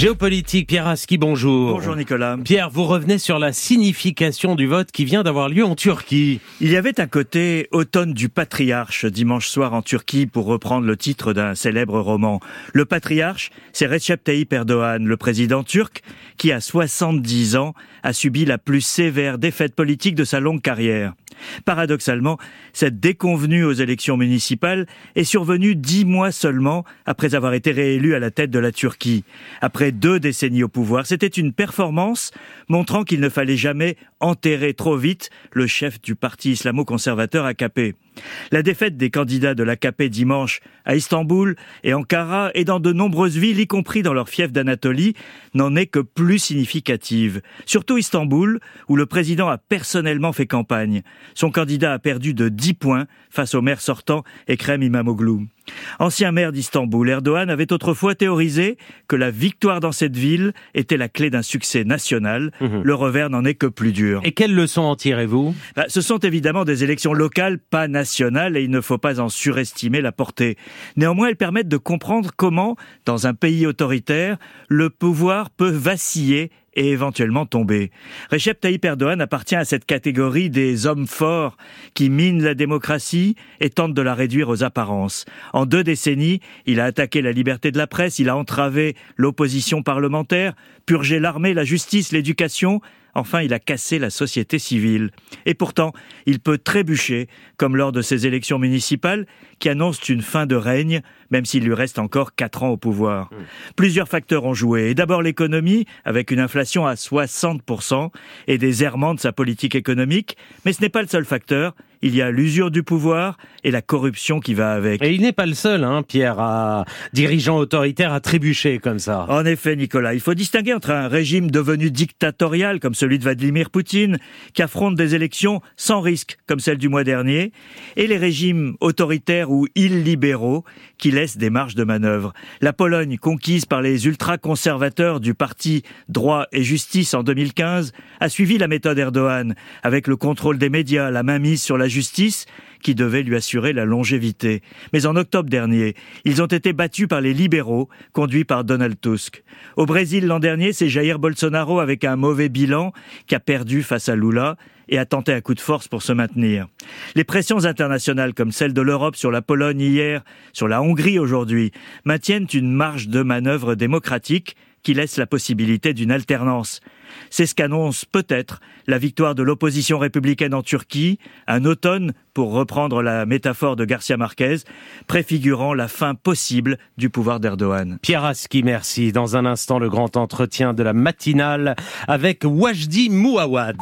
Géopolitique, Pierre Aski, bonjour. Bonjour Nicolas. Pierre, vous revenez sur la signification du vote qui vient d'avoir lieu en Turquie. Il y avait un côté automne du patriarche dimanche soir en Turquie, pour reprendre le titre d'un célèbre roman. Le patriarche, c'est Recep Tayyip Erdogan, le président turc, qui à 70 ans a subi la plus sévère défaite politique de sa longue carrière. Paradoxalement, cette déconvenue aux élections municipales est survenue 10 mois seulement après avoir été réélu à la tête de la Turquie. Après 2 décennies au pouvoir, c'était une performance montrant qu'il ne fallait jamais enterrer trop vite le chef du parti islamo-conservateur AKP. La défaite des candidats de l'AKP dimanche à Istanbul et Ankara et dans de nombreuses villes, y compris dans leur fief d'Anatolie, n'en est que plus significative. Surtout Istanbul, où le président a personnellement fait campagne. Son candidat a perdu de 10 points face au maire sortant Ekrem İmamoğlu. Ancien maire d'Istanbul, Erdogan avait autrefois théorisé que la victoire dans cette ville était la clé d'un succès national. Le revers n'en est que plus dur. Et quelles leçons en tirez-vous ? Ce sont évidemment des élections locales, pas nationales, et il ne faut pas en surestimer la portée. Néanmoins, elles permettent de comprendre comment, dans un pays autoritaire, le pouvoir peut vaciller et éventuellement tomber. Recep Tayyip Erdogan appartient à cette catégorie des hommes forts qui minent la démocratie et tentent de la réduire aux apparences. En 2 décennies, il a attaqué la liberté de la presse, il a entravé l'opposition parlementaire, purgé l'armée, la justice, l'éducation. Enfin, il a cassé la société civile. Et pourtant, il peut trébucher, comme lors de ces élections municipales, qui annoncent une fin de règne, même s'il lui reste encore 4 ans au pouvoir. Plusieurs facteurs ont joué. Et d'abord l'économie, avec une inflation à 60% et des errements de sa politique économique. Mais ce n'est pas le seul facteur. Il y a l'usure du pouvoir et la corruption qui va avec. Et il n'est pas le seul, Pierre, dirigeant autoritaire à trébucher comme ça. En effet, Nicolas, il faut distinguer entre un régime devenu dictatorial, comme celui de Vladimir Poutine, qui affronte des élections sans risque, comme celle du mois dernier, et les régimes autoritaires ou illibéraux, qui laissent des marges de manœuvre. La Pologne, conquise par les ultra-conservateurs du parti Droit et Justice en 2015, a suivi la méthode Erdogan, avec le contrôle des médias, la mainmise sur la justice, qui devait lui assurer la longévité. Mais en octobre dernier, ils ont été battus par les libéraux, conduits par Donald Tusk. Au Brésil l'an dernier, c'est Jair Bolsonaro, avec un mauvais bilan, qui a perdu face à Lula et a tenté un coup de force pour se maintenir. Les pressions internationales, comme celle de l'Europe sur la Pologne hier, sur la Hongrie aujourd'hui, maintiennent une marge de manœuvre démocratique qui laisse la possibilité d'une alternance. C'est ce qu'annonce peut-être la victoire de l'opposition républicaine en Turquie, un automne, pour reprendre la métaphore de Garcia Marquez, préfigurant la fin possible du pouvoir d'Erdogan. Pierre Aski, merci. Dans un instant, le grand entretien de la matinale avec Wajdi Mouawad.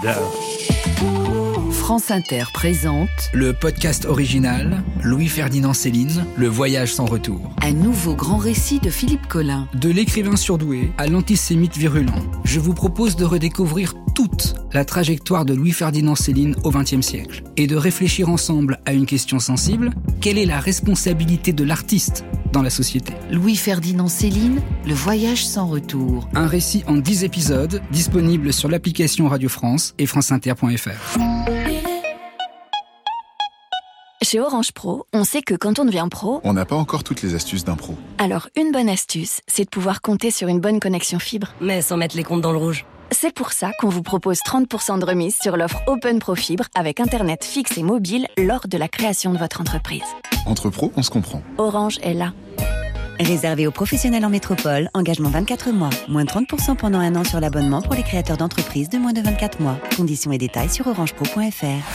France Inter présente le podcast original Louis-Ferdinand Céline, Le voyage sans retour. un nouveau grand récit de Philippe Collin. De l'écrivain surdoué à l'antisémite virulent, je vous propose de redécouvrir toute la trajectoire de Louis-Ferdinand Céline au XXe siècle et de réfléchir ensemble à une question sensible: quelle est la responsabilité de l'artiste dans la société? Louis-Ferdinand Céline, Le voyage sans retour. Un récit en 10 épisodes, disponible sur l'application Radio France et franceinter.fr. Chez Orange Pro, on sait que quand on devient pro, On n'a pas encore toutes les astuces d'un pro. alors une bonne astuce, c'est de pouvoir compter sur une bonne connexion fibre. Mais sans mettre les comptes dans le rouge. C'est pour ça qu'on vous propose 30% de remise sur l'offre Open Pro Fibre avec Internet fixe et mobile lors de la création de votre entreprise. Entre pros, on se comprend. Orange est là. Réservé aux professionnels en métropole, engagement 24 mois. Moins 30% pendant 1 an sur l'abonnement pour les créateurs d'entreprises de moins de 24 mois. Conditions et détails sur orangepro.fr.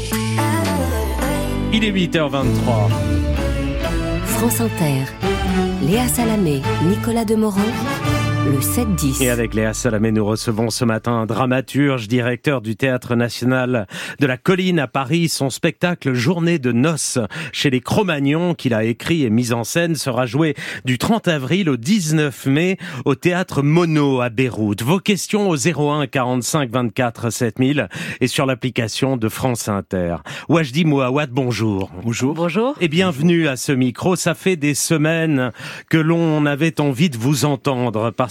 Il est 8h23. France Inter. Léa Salamé, Nicolas Demorand. Le 7-10. Et avec Léa Salamé, nous recevons ce matin un dramaturge, directeur du Théâtre National de la Colline à Paris. Son spectacle Journée de noces chez les Cro-Magnons, qu'il a écrit et mis en scène, sera joué du 30 avril au 19 mai au Théâtre Monod à Beyrouth. Vos questions au 01 45 24 7000 et sur l'application de France Inter. Wajdi Mouawad, bonjour. Bonjour. Bonjour. Et bienvenue à ce micro. Ça fait des semaines que l'on avait envie de vous entendre parce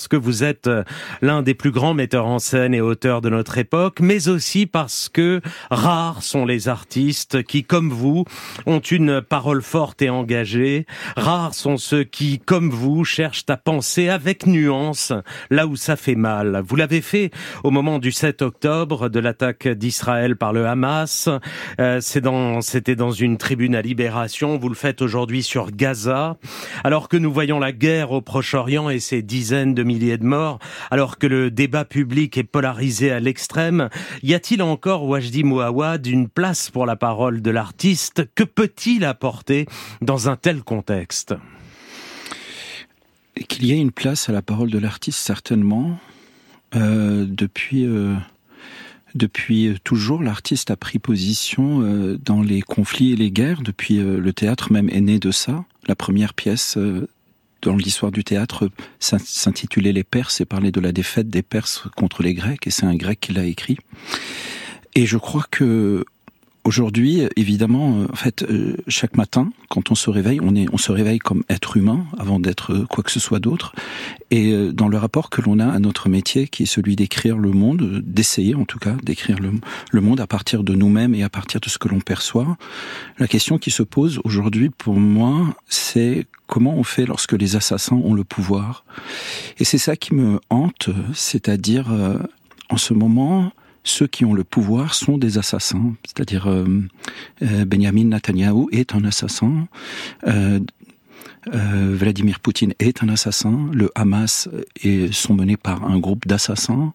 parce que vous êtes l'un des plus grands metteurs en scène et auteurs de notre époque, mais aussi parce que rares sont les artistes qui, comme vous, ont une parole forte et engagée. Rares sont ceux qui, comme vous, cherchent à penser avec nuance là où ça fait mal. Vous l'avez fait au moment du 7 octobre, de l'attaque d'Israël par le Hamas. C'était dans une tribune à Libération. Vous le faites aujourd'hui sur Gaza. Alors que nous voyons la guerre au Proche-Orient et ses dizaines de milliers de morts, alors que le débat public est polarisé à l'extrême, y a-t-il encore, Wajdi Mouawad, une place pour la parole de l'artiste? Que peut-il apporter dans un tel contexte? Qu'il y ait une place à la parole de l'artiste, certainement. Depuis toujours, l'artiste a pris position dans les conflits et les guerres. Depuis, le théâtre même est né de ça. La première pièce dans l'histoire du théâtre s'intitulait Les Perses et parlait de la défaite des Perses contre les Grecs, et c'est un Grec qui l'a écrit. Et je crois que aujourd'hui, évidemment, en fait, chaque matin, quand on se réveille, on se réveille comme être humain avant d'être quoi que ce soit d'autre. Et dans le rapport que l'on a à notre métier, qui est celui d'écrire le monde, d'essayer en tout cas d'écrire le monde à partir de nous-mêmes et à partir de ce que l'on perçoit, la question qui se pose aujourd'hui pour moi, c'est comment on fait lorsque les assassins ont le pouvoir. Et c'est ça qui me hante, c'est-à-dire en ce moment, ceux qui ont le pouvoir sont des assassins. C'est-à-dire Benjamin Netanyahou est un assassin, Vladimir Poutine est un assassin, le Hamas sont menés par un groupe d'assassins.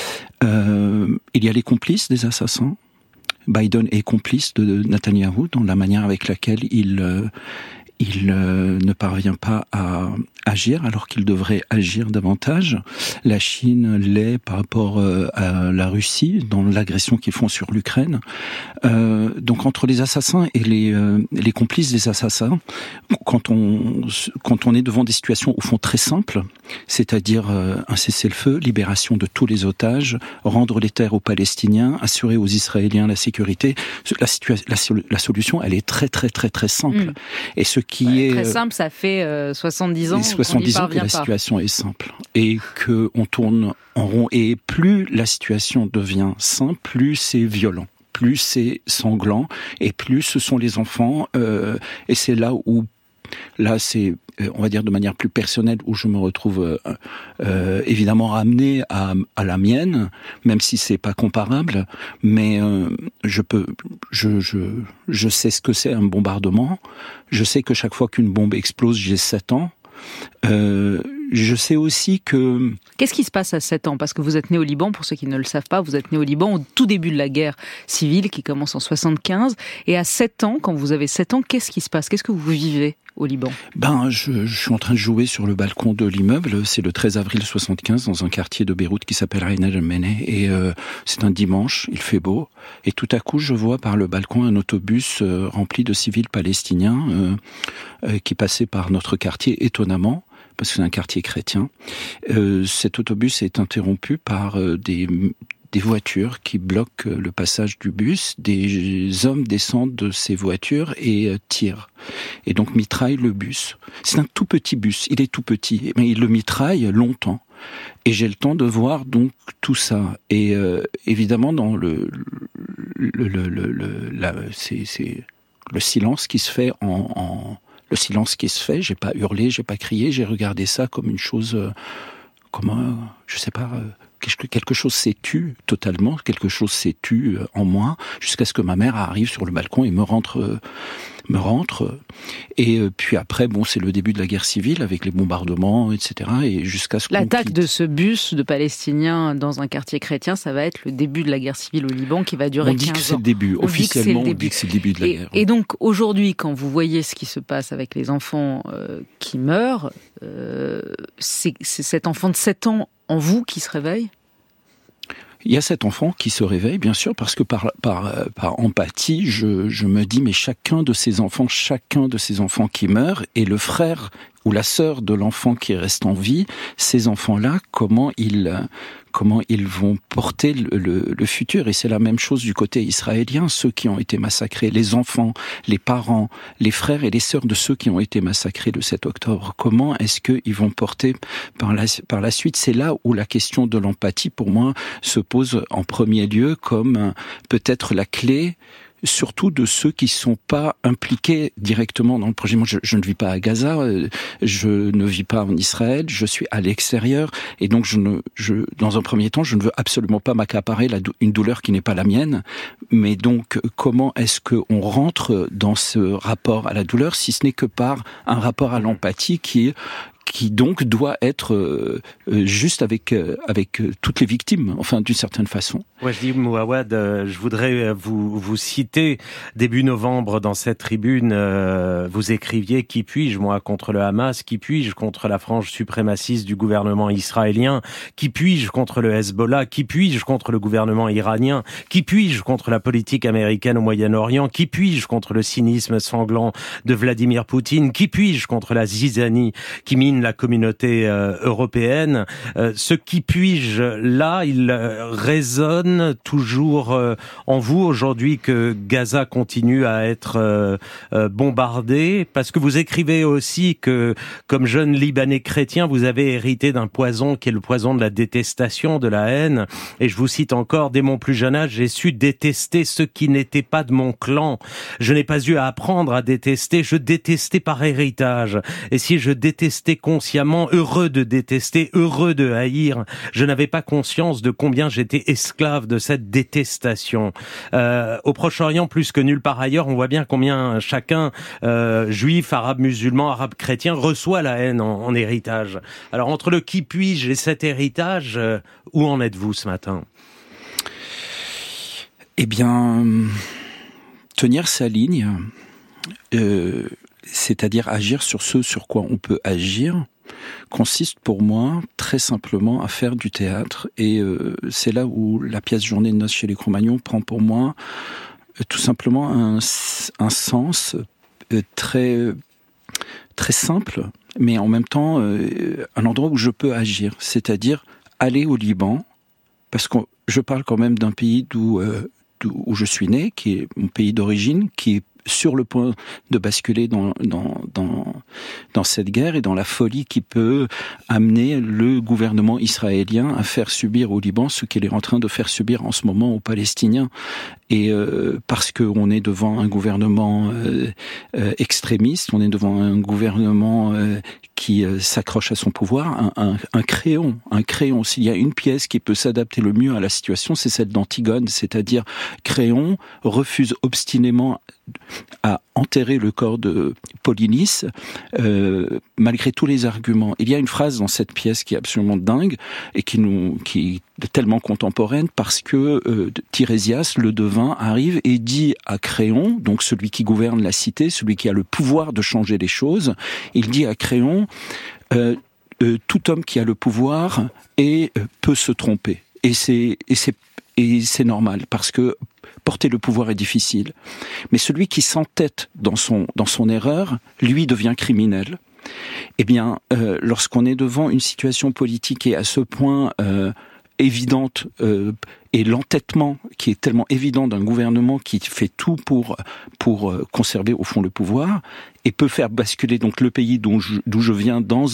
Il y a les complices des assassins. Biden est complice de Netanyahou dans la manière avec laquelle il ne parvient pas à agir alors qu'il devrait agir davantage. La Chine l'est par rapport à la Russie dans l'agression qu'ils font sur l'Ukraine. Donc entre les assassins et les complices des assassins, quand on est devant des situations au fond très simples, c'est-à-dire un cessez-le-feu, libération de tous les otages, rendre les terres aux Palestiniens, assurer aux Israéliens la sécurité, la solution elle est très très très très simple. Et ce qui est très simple, ça fait 70 ans. 70 ans que la situation est simple et que on tourne en rond. Et plus la situation devient simple, plus c'est violent, plus c'est sanglant, et plus ce sont les enfants. Et c'est là c'est, on va dire de manière plus personnelle, où je me retrouve évidemment ramené à la mienne, même si c'est pas comparable. Mais je sais ce que c'est un bombardement. Je sais que chaque fois qu'une bombe explose, j'ai 7 ans. Je sais aussi que... Qu'est-ce qui se passe à 7 ans? Parce que vous êtes né au Liban, pour ceux qui ne le savent pas, vous êtes né au Liban au tout début de la guerre civile qui commence en 75. Et à 7 ans, quand vous avez 7 ans, qu'est-ce qui se passe? Qu'est-ce que vous vivez au Liban? Je suis en train de jouer sur le balcon de l'immeuble. C'est le 13 avril 75 dans un quartier de Beyrouth qui s'appelle Ain el-Mene. Et c'est un dimanche, il fait beau. Et tout à coup, je vois par le balcon un autobus rempli de civils palestiniens qui passait par notre quartier étonnamment, parce que c'est un quartier chrétien. Cet autobus est interrompu par des voitures qui bloquent le passage du bus. Des hommes descendent de ces voitures et tirent. Et donc mitraillent le bus. C'est un tout petit bus, il est tout petit, mais ils le mitraillent longtemps. Et j'ai le temps de voir donc tout ça. Et évidemment, dans c'est le silence qui se fait le silence qui se fait, j'ai pas hurlé, j'ai pas crié, j'ai regardé ça comme une chose, je sais pas, quelque chose s'est tu totalement, quelque chose s'est tu en moi, jusqu'à ce que ma mère arrive sur le balcon et me rentre. Et puis après, c'est le début de la guerre civile avec les bombardements, etc. Et jusqu'à ce qu'on l'attaque de ce bus de Palestiniens dans un quartier chrétien, ça va être le début de la guerre civile au Liban qui va durer 15 ans. On dit que c'est le début. Officiellement, on dit que c'est le début de la guerre. Et donc aujourd'hui, quand vous voyez ce qui se passe avec les enfants qui meurent, c'est cet enfant de 7 ans en vous qui se réveille? Il y a cet enfant qui se réveille, bien sûr, parce que par empathie, je me dis, mais chacun de ces enfants qui meurt est le frère la sœur de l'enfant qui reste en vie, ces enfants-là, comment ils vont porter le futur. Et c'est la même chose du côté israélien, ceux qui ont été massacrés, les enfants, les parents, les frères et les sœurs de ceux qui ont été massacrés le 7 octobre. Comment est-ce qu'ils vont porter par la suite? C'est là où la question de l'empathie, pour moi, se pose en premier lieu comme peut-être la clé, surtout de ceux qui sont pas impliqués directement dans le projet. Moi, je ne vis pas à Gaza, je ne vis pas en Israël, je suis à l'extérieur, et donc dans un premier temps, je ne veux absolument pas m'accaparer une douleur qui n'est pas la mienne. Mais donc, comment est-ce qu'on rentre dans ce rapport à la douleur, si ce n'est que par un rapport à l'empathie qui donc doit être juste avec toutes les victimes, enfin d'une certaine façon. Wajdi Mouawad, je voudrais vous citer début novembre dans cette tribune. Vous écriviez: qui puis-je moi contre le Hamas, qui puis-je contre la frange suprémaciste du gouvernement israélien, qui puis-je contre le Hezbollah, qui puis-je contre le gouvernement iranien, qui puis-je contre la politique américaine au Moyen-Orient, qui puis-je contre le cynisme sanglant de Vladimir Poutine, qui puis-je contre la zizanie qui mine la communauté européenne. Ce qui puis-je là, il résonne toujours en vous aujourd'hui que Gaza continue à être bombardée, parce que vous écrivez aussi que, comme jeune Libanais chrétien, vous avez hérité d'un poison qui est le poison de la détestation, de la haine. Et je vous cite encore: dès mon plus jeune âge, j'ai su détester ceux qui n'étaient pas de mon clan. Je n'ai pas eu à apprendre à détester, je détestais par héritage. Et si je détestais consciemment, heureux de détester, heureux de haïr, je n'avais pas conscience de combien j'étais esclave de cette détestation. Au Proche-Orient, plus que nulle part ailleurs, on voit bien combien chacun, juif, arabe, musulman, arabe, chrétien, reçoit la haine en héritage. Alors entre le qui puis-je et cet héritage, où en êtes-vous ce matin ? Eh bien, tenir sa ligne, c'est-à-dire agir sur ce sur quoi on peut agir, consiste pour moi très simplement à faire du théâtre. Et c'est là où la pièce Journée de noces chez les Cro-Magnons prend pour moi tout simplement un sens très, très simple, mais en même temps un endroit où je peux agir, c'est-à-dire aller au Liban, parce que je parle quand même d'un pays d'où je suis né, qui est mon pays d'origine, qui est sur le point de basculer dans cette guerre et dans la folie qui peut amener le gouvernement israélien à faire subir au Liban ce qu'il est en train de faire subir en ce moment aux Palestiniens. Et parce qu'on est devant un gouvernement extrémiste, on est devant un gouvernement qui s'accroche à son pouvoir, un crayon. S'il y a une pièce qui peut s'adapter le mieux à la situation, c'est celle d'Antigone, c'est-à-dire Créon refuse obstinément à enterrer le corps de Polynice, malgré tous les arguments. Il y a une phrase dans cette pièce qui est absolument dingue et qui est tellement contemporaine, parce que Tirésias, le devin, arrive et dit à Créon, donc celui qui gouverne la cité, celui qui a le pouvoir de changer les choses, il dit à Créon, tout homme qui a le pouvoir peut se tromper. Et c'est normal, parce que porter le pouvoir est difficile. Mais celui qui s'entête dans son erreur, lui devient criminel. Eh bien, lorsqu'on est devant une situation politique qui est à ce point évidente, et l'entêtement qui est tellement évident d'un gouvernement qui fait tout pour conserver au fond le pouvoir, et peut faire basculer donc le pays d'où je viens dans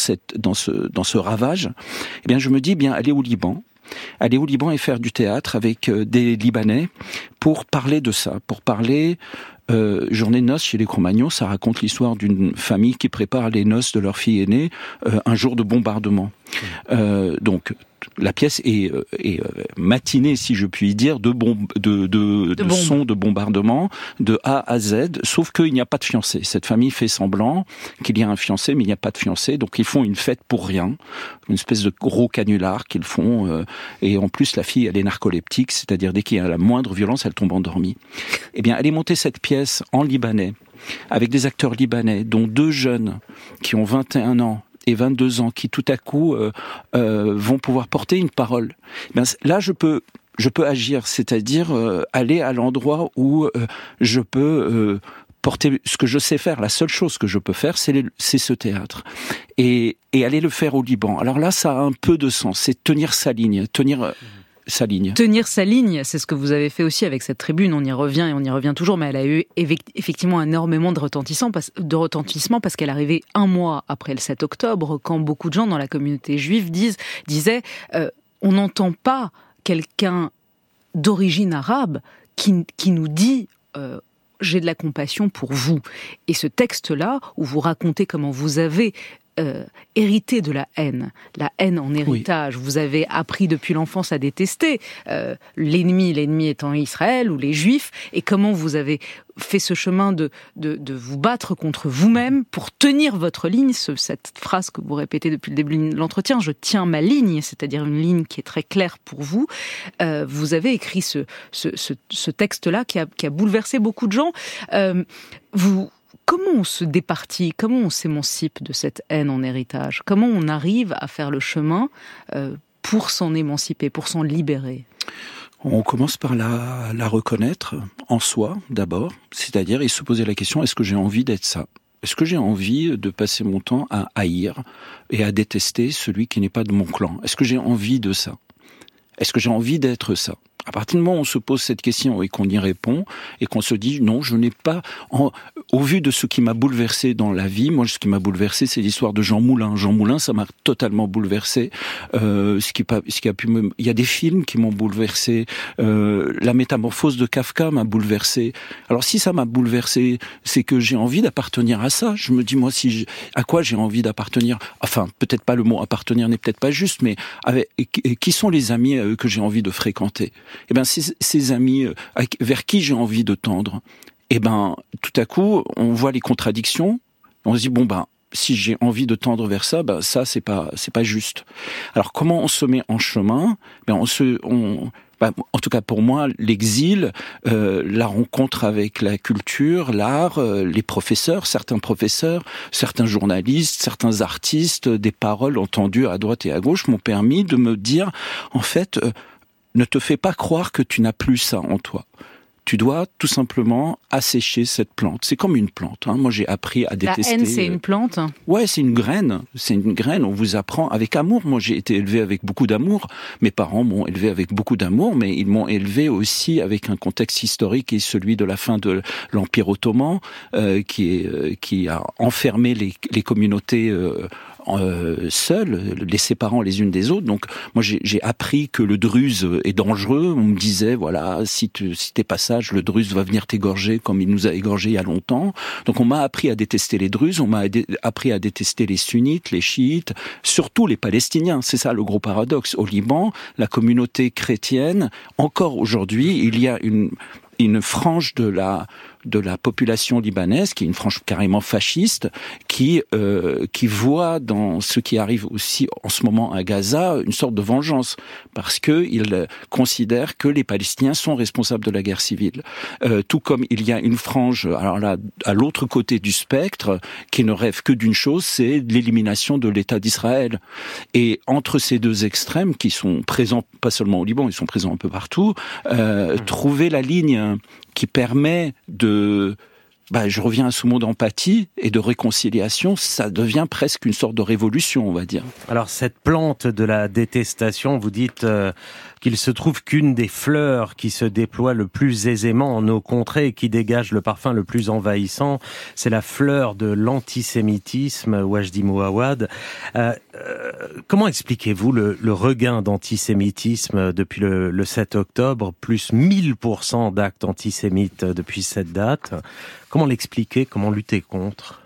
ce ravage, eh bien je me dis, aller au Liban et faire du théâtre avec des Libanais pour parler de ça, pour parler Journée de noces chez les Cro-Magnons. Ça raconte l'histoire d'une famille qui prépare les noces de leur fille aînée un jour de bombardement. Donc la pièce est matinée, si je puis dire, de sons de bombardement de A à Z, sauf qu'il n'y a pas de fiancé. Cette famille fait semblant qu'il y a un fiancé, mais il n'y a pas de fiancé, donc ils font une fête pour rien, une espèce de gros canular qu'ils font, et en plus la fille, elle est narcoleptique, c'est-à-dire dès qu'il y a la moindre violence, elle tombe endormie. Eh bien, elle est montée cette pièce en libanais, avec des acteurs libanais, dont 2 jeunes qui ont 21 ans, et 22 ans, qui tout à coup vont pouvoir porter une parole. Là, je peux agir, c'est-à-dire aller à l'endroit où je peux porter ce que je sais faire. La seule chose que je peux faire, c'est ce théâtre. Et aller le faire au Liban. Alors là, ça a un peu de sens. C'est tenir sa ligne, Tenir sa ligne, c'est ce que vous avez fait aussi avec cette tribune. On y revient et on y revient toujours, mais elle a eu effectivement énormément de retentissement parce qu'elle arrivait un mois après le 7 octobre, quand beaucoup de gens dans la communauté juive disaient on n'entend pas quelqu'un d'origine arabe qui nous dit j'ai de la compassion pour vous. Et ce texte-là, où vous racontez comment vous avez hérité de la haine en héritage, oui. Vous avez appris depuis l'enfance à détester l'ennemi étant Israël ou les Juifs, et comment vous avez fait ce chemin de vous battre contre vous-même pour tenir votre ligne, cette phrase que vous répétez depuis le début de l'entretien, je tiens ma ligne, c'est-à-dire une ligne qui est très claire pour vous. Vous avez écrit ce texte-là qui a bouleversé beaucoup de gens. Comment on se départit, comment on s'émancipe de cette haine en héritage? Comment on arrive à faire le chemin pour s'en émanciper, pour s'en libérer? On commence par la reconnaître en soi, d'abord. C'est-à-dire, et se poser la question, est-ce que j'ai envie d'être ça? Est-ce que j'ai envie de passer mon temps à haïr et à détester celui qui n'est pas de mon clan? Est-ce que j'ai envie de ça? Est-ce que j'ai envie d'être ça? À partir du moment où on se pose cette question et qu'on y répond, et qu'on se dit non, je n'ai pas... Au vu de ce qui m'a bouleversé dans la vie, moi, ce qui m'a bouleversé, c'est l'histoire de Jean Moulin. Jean Moulin, ça m'a totalement bouleversé. Il y a des films qui m'ont bouleversé. La métamorphose de Kafka m'a bouleversé. Alors, si ça m'a bouleversé, c'est que j'ai envie d'appartenir à ça. Je me dis, moi, à quoi j'ai envie d'appartenir? Enfin, peut-être pas le mot appartenir n'est peut-être pas juste, mais qui sont les amis que j'ai envie de fréquenter? Eh ben, ces amis vers qui j'ai envie de tendre, eh ben, tout à coup, on voit les contradictions. On se dit si j'ai envie de tendre vers ça, ça c'est pas juste. Alors comment on se met en chemin? En tout cas pour moi, l'exil, la rencontre avec la culture, l'art, les professeurs, certains journalistes, certains artistes, des paroles entendues à droite et à gauche m'ont permis de me dire, en fait, ne te fais pas croire que tu n'as plus ça en toi. Tu dois tout simplement assécher cette plante. C'est comme une plante. Moi, j'ai appris à détester. La haine, c'est une plante? Ouais, c'est une graine. C'est une graine. On vous apprend avec amour. Moi, j'ai été élevé avec beaucoup d'amour. Mes parents m'ont élevé avec beaucoup d'amour, mais ils m'ont élevé aussi avec un contexte historique qui est celui de la fin de l'Empire ottoman, qui a enfermé les communautés seules, les séparant les unes des autres. Donc, moi, j'ai appris que le druze est dangereux. On me disait, voilà, si t'es pas sage, le druze va venir t'égorger comme il nous a égorgés il y a longtemps. Donc, on m'a appris à détester les druzes, on m'a appris à détester les sunnites, les chiites, surtout les Palestiniens. C'est ça le gros paradoxe. Au Liban, la communauté chrétienne, encore aujourd'hui, il y a une frange de la population libanaise, qui est une frange carrément fasciste, qui voit dans ce qui arrive aussi en ce moment à Gaza une sorte de vengeance, parce que ils considèrent que les Palestiniens sont responsables de la guerre civile. Tout comme il y a une frange, alors là, à l'autre côté du spectre, qui ne rêve que d'une chose, c'est l'élimination de l'État d'Israël. Et entre ces deux extrêmes, qui sont présents pas seulement au Liban, ils sont présents un peu partout, trouver la ligne qui permet de... je reviens à ce mot d'empathie et de réconciliation, ça devient presque une sorte de révolution, on va dire. Alors, cette plante de la détestation, vous dites qu'il se trouve qu'une des fleurs qui se déploie le plus aisément en nos contrées et qui dégage le parfum le plus envahissant, c'est la fleur de l'antisémitisme, Wajdi Mouawad. Comment expliquez-vous le regain d'antisémitisme depuis le 7 octobre, plus 1000% d'actes antisémites depuis cette date? Comment l'expliquer? Comment lutter contre?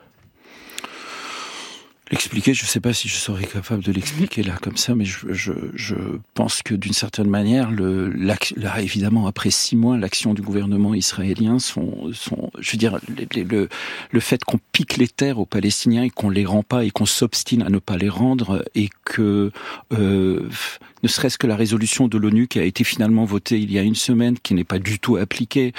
L'expliquer, je ne sais pas si je serais capable de l'expliquer là comme ça, mais je pense que d'une certaine manière, là, évidemment après 6 mois, l'action du gouvernement israélien, je veux dire, le fait qu'on pique les terres aux Palestiniens et qu'on les rend pas et qu'on s'obstine à ne pas les rendre, et que ne serait-ce que la résolution de l'ONU qui a été finalement votée il y a une semaine, qui n'est pas du tout appliquée,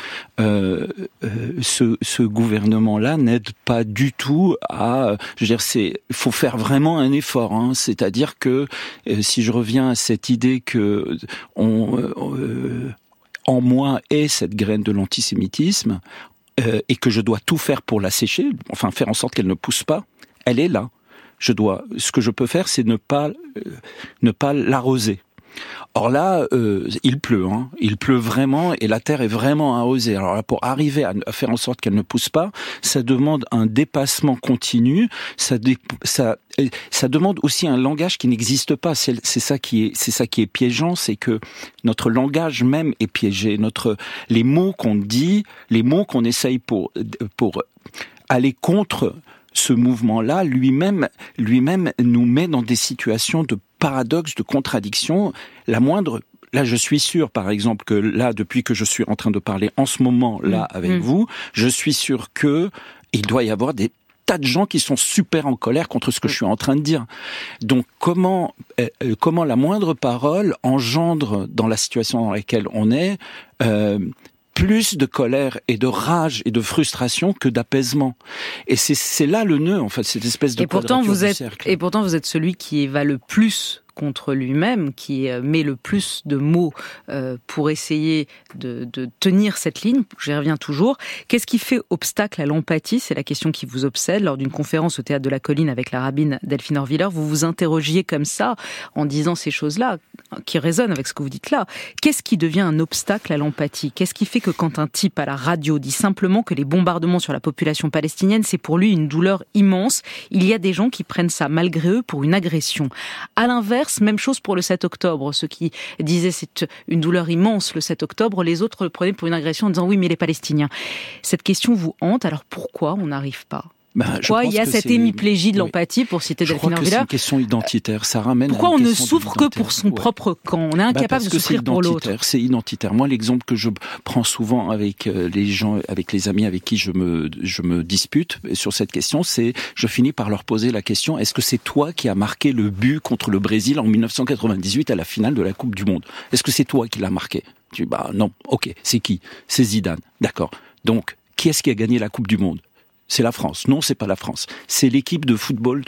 ce gouvernement-là n'aide pas du tout à, je veux dire, faut faire vraiment un effort, c'est-à-dire que si je reviens à cette idée que en moi est cette graine de l'antisémitisme, et que je dois tout faire pour la sécher, enfin faire en sorte qu'elle ne pousse pas, elle est là. Ce que je peux faire, c'est ne pas l'arroser. Or là, il pleut vraiment, et la terre est vraiment arrosée. Alors là, pour arriver à faire en sorte qu'elle ne pousse pas, ça demande un dépassement continu. Ça demande aussi un langage qui n'existe pas. C'est ça qui est piégeant, c'est que notre langage même est piégé. Les mots qu'on dit, les mots qu'on essaye pour aller contre ce mouvement-là, lui-même nous met dans des situations de paradoxe, de contradiction. Là, je suis sûr, par exemple, que là, depuis que je suis en train de parler en ce moment, là, avec vous, je suis sûr que il doit y avoir des tas de gens qui sont super en colère contre ce que je suis en train de dire. Donc, comment la moindre parole engendre dans la situation dans laquelle on est, plus de colère et de rage et de frustration que d'apaisement. Et c'est là le nœud, en fait, cette espèce de quadrature du cercle. Et pourtant, vous êtes celui qui va le plus contre lui-même, qui met le plus de mots pour essayer de tenir cette ligne. J'y reviens toujours. Qu'est-ce qui fait obstacle à l'empathie ? C'est la question qui vous obsède. Lors d'une conférence au Théâtre de la Colline avec la rabbine Delphine Orviller, vous vous interrogiez comme ça, en disant ces choses-là, qui résonnent avec ce que vous dites là. Qu'est-ce qui devient un obstacle à l'empathie ? Qu'est-ce qui fait que quand un type à la radio dit simplement que les bombardements sur la population palestinienne, c'est pour lui une douleur immense, il y a des gens qui prennent ça malgré eux pour une agression. À l'inverse, même chose pour le 7 octobre. Ceux qui disaient c'est une douleur immense le 7 octobre, les autres le prenaient pour une agression en disant oui mais les Palestiniens. Cette question vous hante, alors pourquoi on n'arrive pas ? Pourquoi il y a cette hémiplégie de l'empathie, pour citer Delphine Orviller ? Je crois que c'est une question identitaire. Ça ramène. Pourquoi on ne souffre que pour son propre camp ? On est incapable de souffrir pour l'autre. C'est identitaire. Moi, l'exemple que je prends souvent avec les gens, avec les amis avec qui je me dispute sur cette question, c'est je finis par leur poser la question : est-ce que c'est toi qui as marqué le but contre le Brésil en 1998 à la finale de la Coupe du Monde ? Est-ce que c'est toi qui l'as marqué ? Tu dis non. Ok. C'est qui ? C'est Zidane. D'accord. Donc, qui est-ce qui a gagné la Coupe du Monde ? C'est la France. Non, c'est pas la France. C'est l'équipe de football,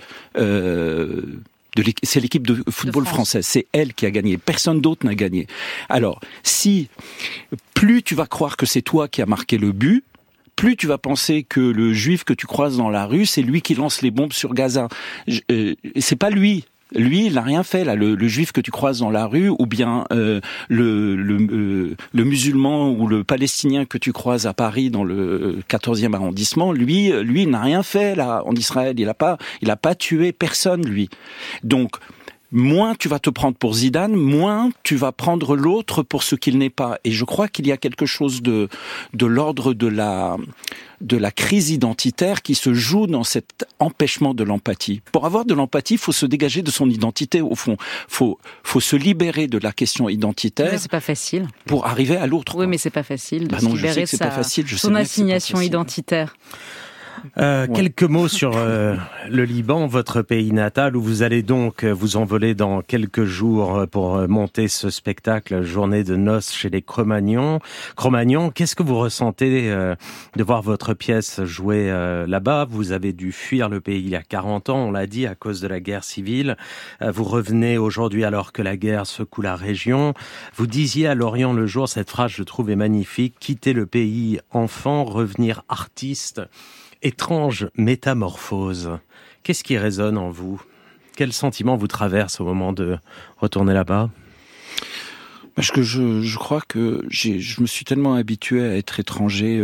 c'est l'équipe de football française. C'est elle qui a gagné. Personne d'autre n'a gagné. Alors, si plus tu vas croire que c'est toi qui as marqué le but, plus tu vas penser que le juif que tu croises dans la rue, c'est lui qui lance les bombes sur Gaza. C'est pas lui. Lui, il n'a rien fait, là. Le juif que tu croises dans la rue, ou bien le musulman ou le palestinien que tu croises à Paris dans le 14e arrondissement, lui, il n'a rien fait, là, en Israël. Il a pas tué personne, lui. Donc, moins tu vas te prendre pour Zidane, moins tu vas prendre l'autre pour ce qu'il n'est pas. Et je crois qu'il y a quelque chose de l'ordre de la crise identitaire qui se joue dans cet empêchement de l'empathie. Pour avoir de l'empathie, il faut se dégager de son identité, au fond. Faut se libérer de la question identitaire. Mais c'est pas facile. Pour arriver à l'autre. Oui, mais c'est pas facile de se libérer de son assignation identitaire. Quelques mots sur le Liban, votre pays natal, où vous allez donc vous envoler dans quelques jours pour monter ce spectacle Journée de noces chez les Cro-Magnons. Qu'est-ce que vous ressentez de voir votre pièce jouée là-bas ? Vous avez dû fuir le pays il y a 40 ans, on l'a dit, à cause de la guerre civile. Vous revenez aujourd'hui alors que la guerre secoue la région. Vous disiez à Lorient le jour, cette phrase je trouve est magnifique, quitter le pays enfant, revenir artiste. Étrange métamorphose. Qu'est-ce qui résonne en vous ? Quel sentiment vous traverse au moment de retourner là-bas ? Parce que je crois que je me suis tellement habitué à être étranger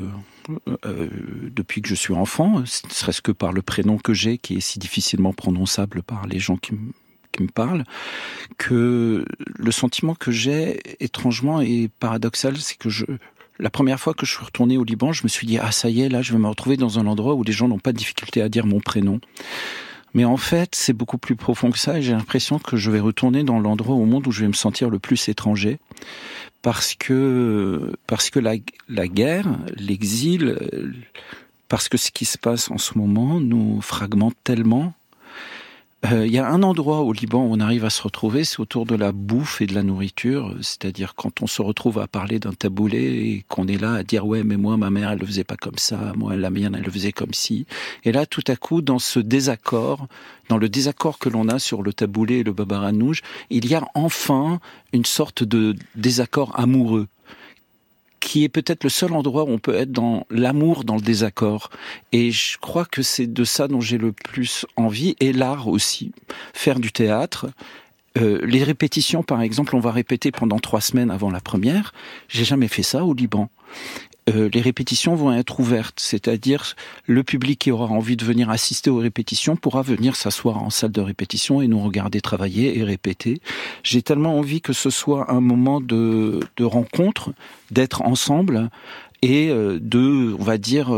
depuis que je suis enfant, ne serait-ce que par le prénom que j'ai, qui est si difficilement prononçable par les gens qui me parlent, que le sentiment que j'ai, étrangement et paradoxal, c'est que la première fois que je suis retourné au Liban, je me suis dit « Ah, ça y est, là, je vais me retrouver dans un endroit où les gens n'ont pas de difficulté à dire mon prénom. » Mais en fait, c'est beaucoup plus profond que ça et j'ai l'impression que je vais retourner dans l'endroit au monde où je vais me sentir le plus étranger. Parce que la guerre, l'exil, parce que ce qui se passe en ce moment nous fragmente tellement. Il y a un endroit au Liban où on arrive à se retrouver, c'est autour de la bouffe et de la nourriture, c'est-à-dire quand on se retrouve à parler d'un taboulé et qu'on est là à dire « ouais, mais moi, ma mère, elle le faisait pas comme ça, moi, la mienne, elle le faisait comme ci ». Et là, tout à coup, dans ce désaccord, dans le désaccord que l'on a sur le taboulé et le babaranouj, il y a enfin une sorte de désaccord amoureux qui est peut-être le seul endroit où on peut être dans l'amour, dans le désaccord. Et je crois que c'est de ça dont j'ai le plus envie, et l'art aussi. Faire du théâtre. Les répétitions, par exemple, on va répéter pendant 3 semaines avant la première. J'ai jamais fait ça au Liban. Les répétitions vont être ouvertes, c'est-à-dire le public qui aura envie de venir assister aux répétitions pourra venir s'asseoir en salle de répétition et nous regarder travailler et répéter. J'ai tellement envie que ce soit un moment de rencontre, d'être ensemble et on va dire,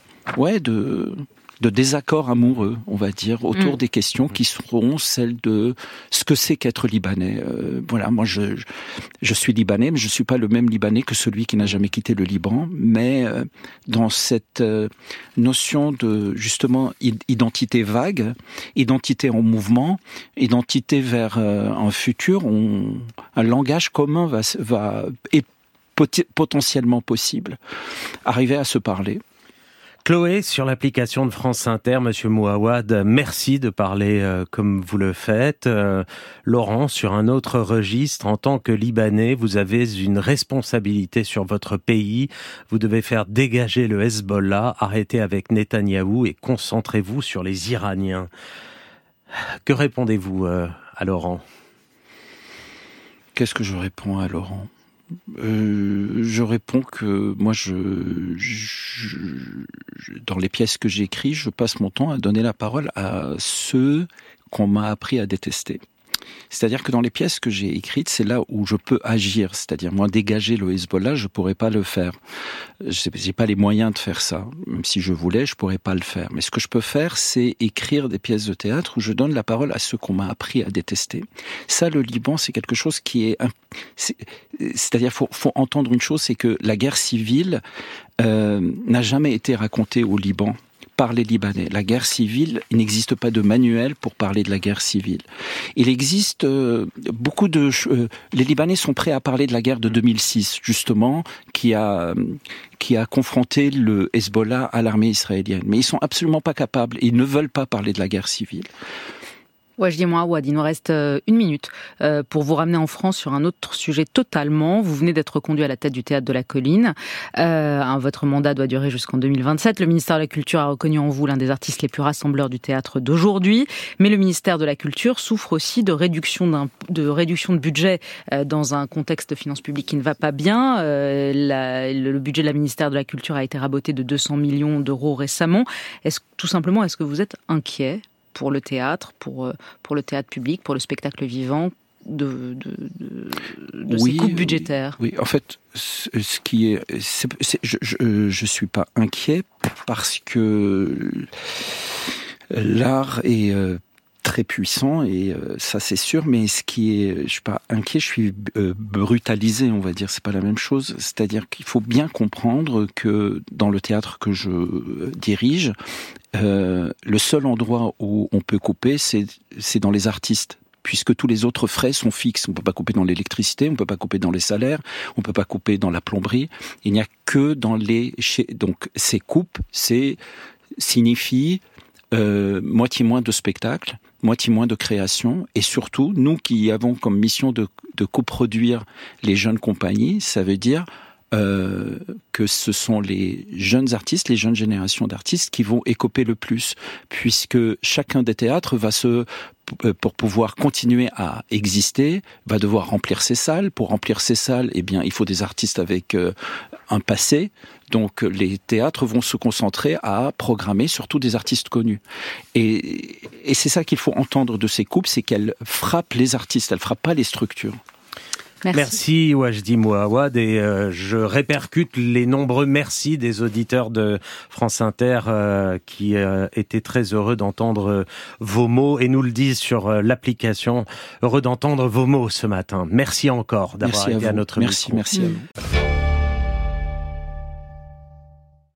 de désaccords amoureux, on va dire, autour des questions qui seront celles de ce que c'est qu'être Libanais. Voilà, moi je suis Libanais, mais je suis pas le même Libanais que celui qui n'a jamais quitté le Liban, mais dans cette notion de, justement, identité vague, identité en mouvement, identité vers un futur, un langage commun est potentiellement possible. Arriver à se parler. Chloé, sur l'application de France Inter, Monsieur Mouawad, merci de parler comme vous le faites. Laurent, sur un autre registre, en tant que Libanais, vous avez une responsabilité sur votre pays. Vous devez faire dégager le Hezbollah, arrêter avec Netanyahou et concentrez-vous sur les Iraniens. Que répondez-vous à Laurent ? Qu'est-ce que je réponds à Laurent ? Je réponds que moi, dans les pièces que j'écris, je passe mon temps à donner la parole à ceux qu'on m'a appris à détester. C'est-à-dire que dans les pièces que j'ai écrites, c'est là où je peux agir. C'est-à-dire, moi, dégager le Hezbollah, je pourrais pas le faire. J'ai pas les moyens de faire ça. Même si je voulais, je pourrais pas le faire. Mais ce que je peux faire, c'est écrire des pièces de théâtre où je donne la parole à ceux qu'on m'a appris à détester. Ça, le Liban, c'est quelque chose qui est... C'est-à-dire, faut entendre une chose, c'est que la guerre civile n'a jamais été racontée au Liban par les Libanais. La guerre civile, il n'existe pas de manuel pour parler de la guerre civile. Il existe beaucoup de... les Libanais sont prêts à parler de la guerre de 2006, justement, qui a confronté le Hezbollah à l'armée israélienne. Mais ils sont absolument pas capables, ils ne veulent pas parler de la guerre civile. Wajdi Mouawad, il nous reste 1 minute pour vous ramener en France sur un autre sujet totalement. Vous venez d'être reconduit à la tête du Théâtre de la Colline. Votre mandat doit durer jusqu'en 2027. Le ministère de la Culture a reconnu en vous l'un des artistes les plus rassembleurs du théâtre d'aujourd'hui. Mais le ministère de la Culture souffre aussi de réduction de budget dans un contexte de finances publiques qui ne va pas bien. Le budget de la ministère de la Culture a été raboté de 200 millions d'euros récemment. Est-ce que vous êtes inquiet pour le théâtre, pour le théâtre public, pour le spectacle vivant, de ces coupes budgétaires? Oui, en fait, je suis pas inquiet parce que l'art est très puissant et ça c'est sûr, mais je suis pas inquiet, je suis brutalisé, on va dire, c'est pas la même chose. C'est-à-dire qu'il faut bien comprendre que dans le théâtre que je dirige, le seul endroit où on peut couper, c'est dans les artistes. Puisque tous les autres frais sont fixes. On peut pas couper dans l'électricité, on peut pas couper dans les salaires, on peut pas couper dans la plomberie. Il n'y a que dans donc ces coupes, signifient moitié moins de spectacles, moitié moins de création, et surtout, nous qui avons comme mission de coproduire les jeunes compagnies, ça veut dire que ce sont les jeunes artistes, les jeunes générations d'artistes qui vont écoper le plus, puisque chacun des théâtres pour pouvoir continuer à exister, va devoir remplir ses salles. Pour remplir ses salles, il faut des artistes avec un passé. Donc les théâtres vont se concentrer à programmer surtout des artistes connus. Et c'est ça qu'il faut entendre de ces coupes, c'est qu'elles frappent les artistes, elles frappent pas les structures. Merci Wajdi Mouawad, et je répercute les nombreux merci des auditeurs de France Inter qui étaient très heureux d'entendre vos mots et nous le disent sur l'application, heureux d'entendre vos mots ce matin. Merci encore d'avoir été à notre micro. Merci à vous.